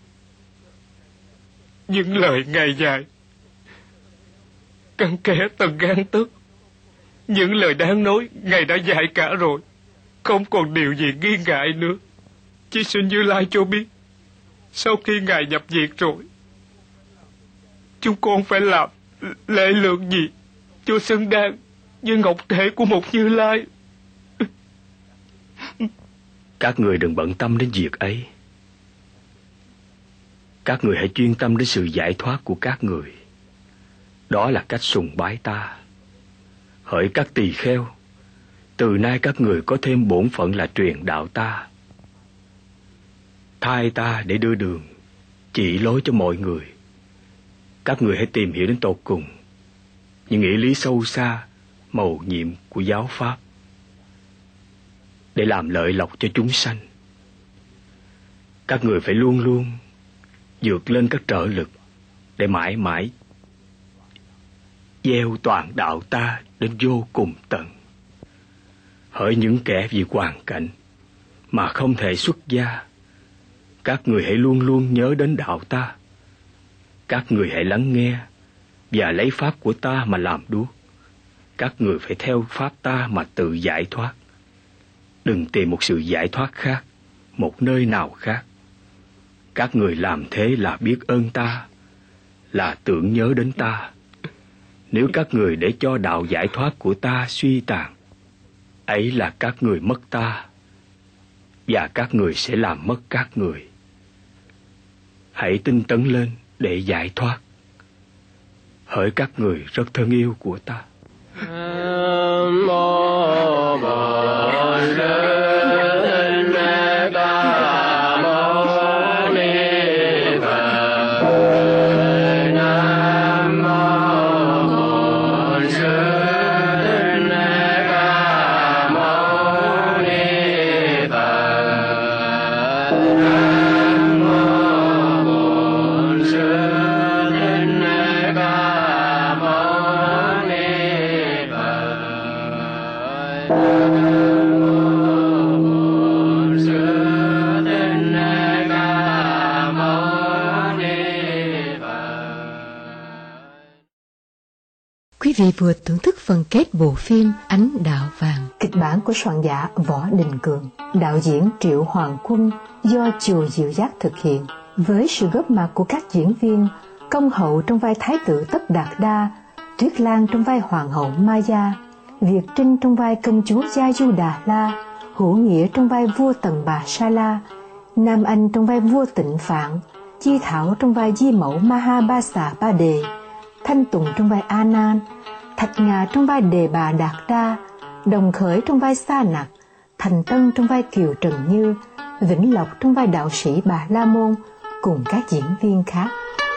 Những lời Ngài dạy cặn kẽ từng gang tấc. Những lời đáng nói Ngài đã dạy cả rồi, không còn điều gì nghi ngại nữa. Chỉ xin Như Lai cho biết, sau khi Ngài nhập viện rồi, chúng con phải làm lễ lượng gì cho xứng đáng như ngọc thể của một Như Lai? Các người đừng bận tâm đến việc ấy. Các người hãy chuyên tâm đến sự giải thoát của các người. Đó là cách sùng bái ta. Hỡi các tỳ kheo, từ nay các người có thêm bổn phận là truyền đạo ta. Thay ta để đưa đường, chỉ lối cho mọi người. Các người hãy tìm hiểu đến tột cùng những nghĩa lý sâu xa, mầu nhiệm của giáo pháp, để làm lợi lộc cho chúng sanh. Các người phải luôn luôn vượt lên các trợ lực để mãi mãi gieo toàn đạo ta đến vô cùng tận. Hỡi những kẻ vì hoàn cảnh mà không thể xuất gia, các người hãy luôn luôn nhớ đến đạo ta. Các người hãy lắng nghe và lấy pháp của ta mà làm đuốc. Các người phải theo pháp ta mà tự giải thoát. Đừng tìm một sự giải thoát khác, một nơi nào khác. Các người làm thế là biết ơn ta, là tưởng nhớ đến ta. Nếu các người để cho đạo giải thoát của ta suy tàn, ấy là các người mất ta, và các người sẽ làm mất các người. Hãy tinh tấn lên để giải thoát. Hỡi các người rất thân yêu của ta. Quý vị vừa thưởng thức phần kết bộ phim Ánh Đạo Vàng. Kịch bản của soạn giả Võ Đình Cường, đạo diễn Triệu Hoàng Quân, do Chùa Diệu Giác thực hiện, với sự góp mặt của các diễn viên công hậu trong vai Thái tử Tất Đạt Đa, Tuyết Lan trong vai Hoàng hậu Maya, Việt Trinh trong vai công chúa Gia Du Đà La, Hữu Nghĩa trong vai vua Tần Bà Sa La, Nam Anh trong vai vua Tịnh Phạn, Chi Thảo trong vai Di Mẫu Mahabasa Ba Đề, Thanh Tùng trong vai A Nan, Thạch Ngà trong vai Đề Bà Đạt Đa, Đồng Khởi trong vai Sa Nặc, Thành Tân trong vai Kiều Trần Như, Vĩnh Lộc trong vai đạo sĩ Bà La Môn, cùng các diễn viên khác.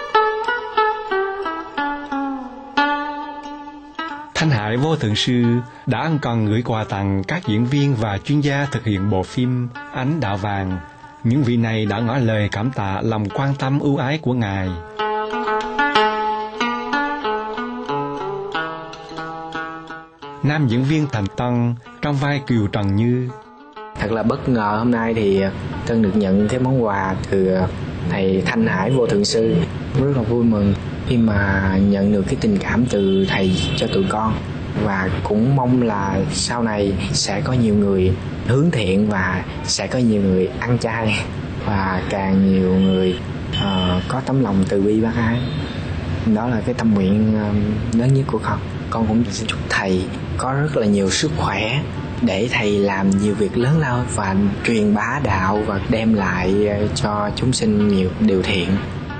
Thanh Hải Vô Thượng Sư đã ân cần gửi quà tặng các diễn viên và chuyên gia thực hiện bộ phim Ánh Đạo Vàng. Những vị này đã ngỏ lời cảm tạ lòng quan tâm ưu ái của Ngài. Nam diễn viên Thành Tân trong vai Kiều Trần Như. Thật là bất ngờ hôm nay thì Tân được nhận cái món quà từ thầy Thanh Hải Vô Thượng Sư. Rất là vui mừng khi mà nhận được cái tình cảm từ thầy cho tụi con, và cũng mong là sau này sẽ có nhiều người hướng thiện và sẽ có nhiều người ăn chay và càng nhiều người uh, có tấm lòng từ bi bác ái. Đó là cái tâm nguyện uh, lớn nhất của con. Con cũng xin chúc thầy có rất là nhiều sức khỏe để thầy làm nhiều việc lớn lao và truyền bá đạo và đem lại cho chúng sinh nhiều điều thiện.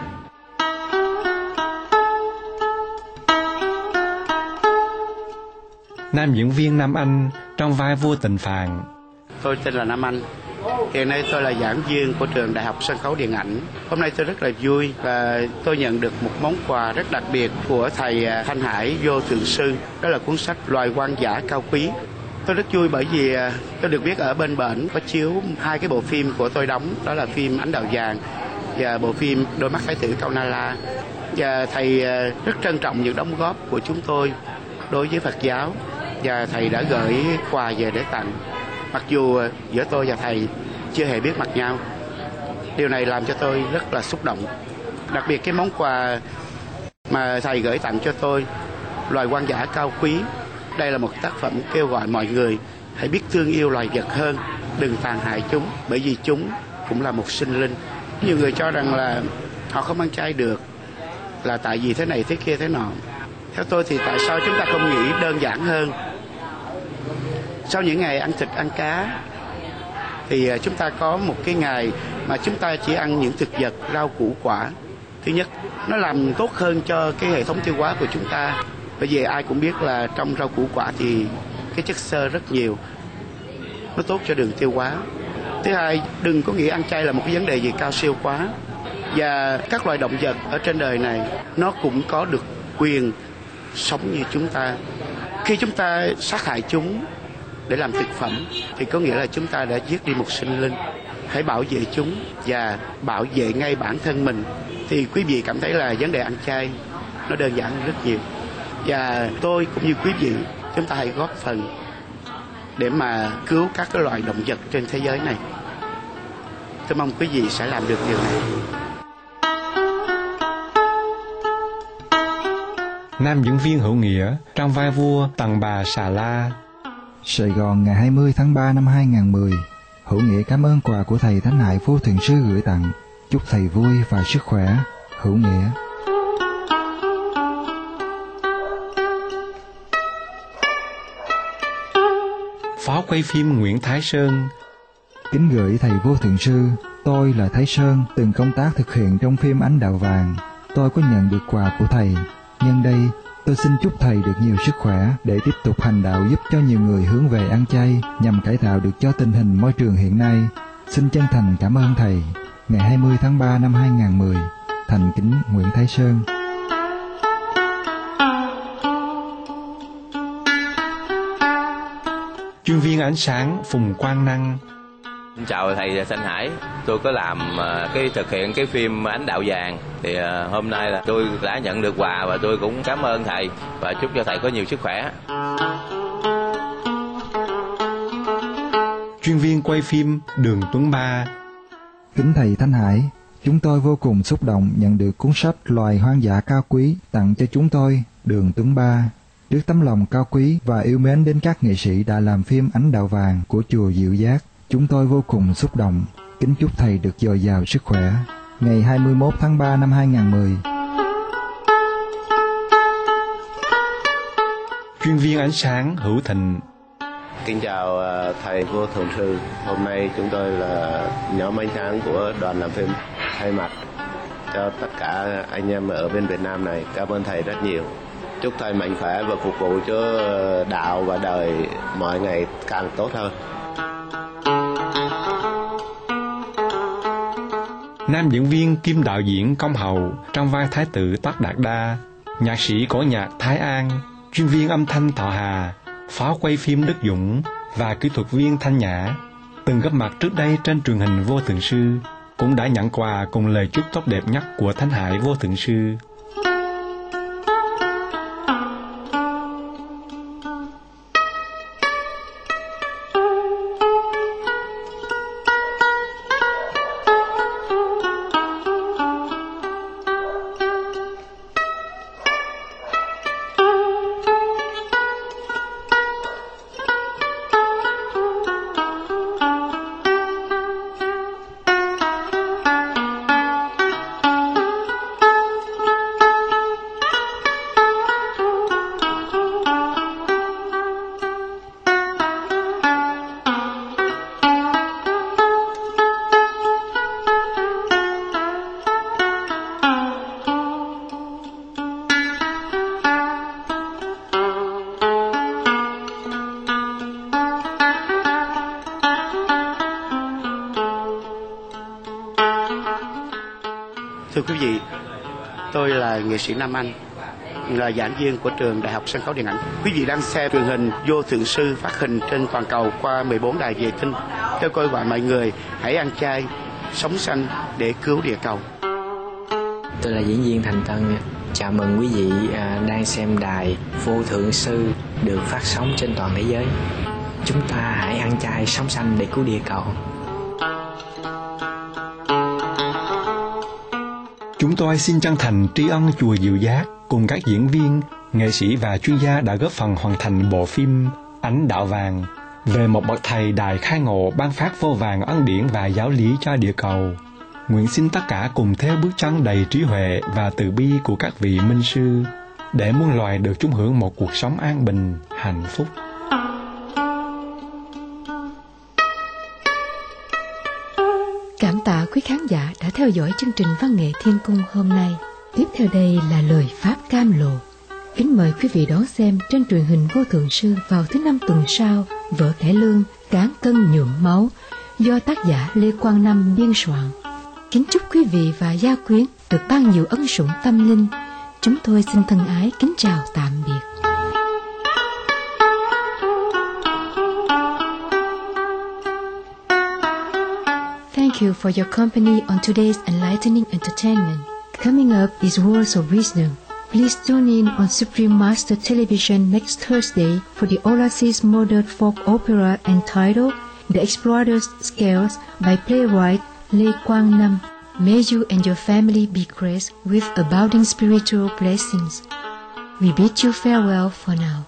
Nam diễn viên Nam Anh trong vai vua Tịnh Phạn. Tôi tên là Nam Anh. Hiện nay tôi là giảng viên của trường Đại học Sân khấu Điện ảnh. Hôm nay tôi rất là vui và tôi nhận được một món quà rất đặc biệt của thầy Thanh Hải Vô Thượng Sư. Đó là cuốn sách Loài Hoang Dã Cao Quý. Tôi rất vui bởi vì tôi được biết ở bên bển có chiếu hai cái bộ phim của tôi đóng. Đó là phim Ánh Đạo Vàng và bộ phim Đôi Mắt Thái Tử Cao Na La. Và thầy rất trân trọng những đóng góp của chúng tôi đối với Phật giáo, và thầy đã gửi quà về để tặng. Mặc dù giữa tôi và thầy chưa hề biết mặt nhau, điều này làm cho tôi rất là xúc động. Đặc biệt cái món quà mà thầy gửi tặng cho tôi, Loài Hoang Dã Cao Quý, đây là một tác phẩm kêu gọi mọi người hãy biết thương yêu loài vật hơn, đừng tàn hại chúng, bởi vì chúng cũng là một sinh linh. Nhiều người cho rằng là họ không ăn chay được là tại vì thế này thế kia thế nọ. Theo tôi thì tại sao chúng ta không nghĩ đơn giản hơn? Sau những ngày ăn thịt ăn cá thì chúng ta có một cái ngày mà chúng ta chỉ ăn những thực vật, rau củ quả. Thứ nhất, nó làm tốt hơn cho cái hệ thống tiêu hóa của chúng ta. Bởi vì ai cũng biết là trong rau củ quả thì cái chất xơ rất nhiều, nó tốt cho đường tiêu hóa. Thứ hai, đừng có nghĩ ăn chay là một cái vấn đề gì cao siêu quá. Và các loài động vật ở trên đời này nó cũng có được quyền sống như chúng ta. Khi chúng ta sát hại chúng để làm thực phẩm thì có nghĩa là chúng ta đã giết đi một sinh linh. Hãy bảo vệ chúng và bảo vệ ngay bản thân mình, thì quý vị cảm thấy là vấn đề ăn chay nó đơn giản rất nhiều. Và tôi cũng như quý vị, chúng ta hãy góp phần để mà cứu các cái loài động vật trên thế giới này. Tôi mong quý vị sẽ làm được điều này. Nam diễn viên Hữu Nghĩa trong vai vua Tần Bà Xà La. Sài Gòn ngày hai mươi tháng ba năm hai nghìn không trăm mười. Hữu Nghĩa cảm ơn quà của thầy Thanh Hải Vô Thượng Sư gửi tặng. Chúc thầy vui và sức khỏe. Hữu Nghĩa. Phó quay phim Nguyễn Thái Sơn. Kính gửi thầy Vô Thượng Sư, tôi là Thái Sơn, từng công tác thực hiện trong phim Ánh Đạo Vàng. Tôi có nhận được quà của thầy. Nhân đây, tôi xin chúc thầy được nhiều sức khỏe để tiếp tục hành đạo giúp cho nhiều người hướng về ăn chay nhằm cải tạo được cho tình hình môi trường hiện nay. Xin chân thành cảm ơn thầy. Ngày hai mươi tháng ba năm hai nghìn không trăm mười. Thành kính Nguyễn Thái Sơn. Chuyên viên ánh sáng Phùng Quang Năng. Xin chào thầy Thanh Hải, tôi có làm uh, cái thực hiện cái phim Ánh Đạo Vàng, thì uh, hôm nay là tôi đã nhận được quà và tôi cũng cảm ơn thầy và chúc cho thầy có nhiều sức khỏe. Chuyên viên quay phim Đường Tuấn Ba. Kính thầy Thanh Hải, chúng tôi vô cùng xúc động nhận được cuốn sách Loài Hoang Dã Cao Quý tặng cho chúng tôi, Đường Tuấn Ba. Trước tấm lòng cao quý và yêu mến đến các nghệ sĩ đã làm phim Ánh Đạo Vàng của chùa Diệu Giác, chúng tôi vô cùng xúc động. Kính chúc thầy được dồi dào sức khỏe. Ngày hai mươi mốt tháng ba năm hai nghìn không trăm mười. chuyên viên ánh sáng Hữu Thịnh. Kính chào thầy Vô Thượng Sư. Hôm nay chúng tôi là nhóm ánh sáng của đoàn làm phim, thay mặt cho tất cả anh em ở bên Việt Nam này cảm ơn thầy rất nhiều. Chúc thầy mạnh khỏe và phục vụ cho đạo và đời mọi ngày càng tốt hơn. Nam diễn viên kim đạo diễn Công Hậu trong vai Thái tử Tất Đạt Đa, nhạc sĩ cổ nhạc Thái An, chuyên viên âm thanh Thọ Hà, pháo quay phim Đức Dũng và kỹ thuật viên Thanh Nhã, từng góp mặt trước đây trên truyền hình Vô Thượng Sư, cũng đã nhận quà cùng lời chúc tốt đẹp nhất của Thánh Hải Vô Thượng Sư. Thưa quý vị, tôi là nghệ sĩ Nam Anh, là giảng viên của trường Đại học Sân khấu Điện ảnh. Quý vị đang xem truyền hình Vô Thượng Sư phát hình trên toàn cầu qua mười bốn đài vệ tinh. Tôi kêu gọi mọi người hãy ăn chay, sống xanh để cứu địa cầu. Tôi là diễn viên Thành Tân. Chào mừng quý vị đang xem đài Vô Thượng Sư được phát sóng trên toàn thế giới. Chúng ta hãy ăn chay, sống xanh để cứu địa cầu. Chúng tôi xin chân thành tri ân Chùa Diệu Giác cùng các diễn viên, nghệ sĩ và chuyên gia đã góp phần hoàn thành bộ phim Ánh Đạo Vàng về một bậc thầy đại khai ngộ ban phát vô vàn ân điển và giáo lý cho địa cầu. Nguyện xin tất cả cùng theo bước chân đầy trí huệ và từ bi của các vị minh sư để muôn loài được chung hưởng một cuộc sống an bình, hạnh phúc. Cảm tạ quý khán giả đã theo dõi chương trình Văn nghệ Thiên Cung hôm nay. Tiếp theo đây là lời Pháp cam lộ. Kính mời quý vị đón xem trên truyền hình Vô Thượng Sư vào thứ năm tuần sau vở cải lương Cán Cân Nhuộm Máu do tác giả Lê Quang Năm biên soạn. Kính chúc quý vị và gia quyến được ban nhiều ân sủng tâm linh. Chúng tôi xin thân ái kính chào tạm biệt. Thank you for your company on today's enlightening entertainment. Coming up is Words of Wisdom. Please tune in on Supreme Master Television next Thursday for the Olasis Modern Folk Opera entitled The Exploder's Scales by playwright Lê Quang Năm. May you and your family be graced with abounding spiritual blessings. We bid you farewell for now.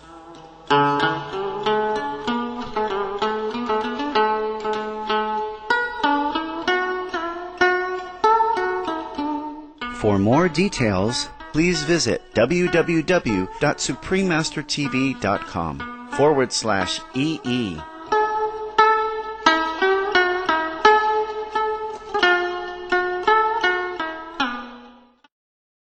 For more details, please visit www.suprememastertv.com forward slash EE.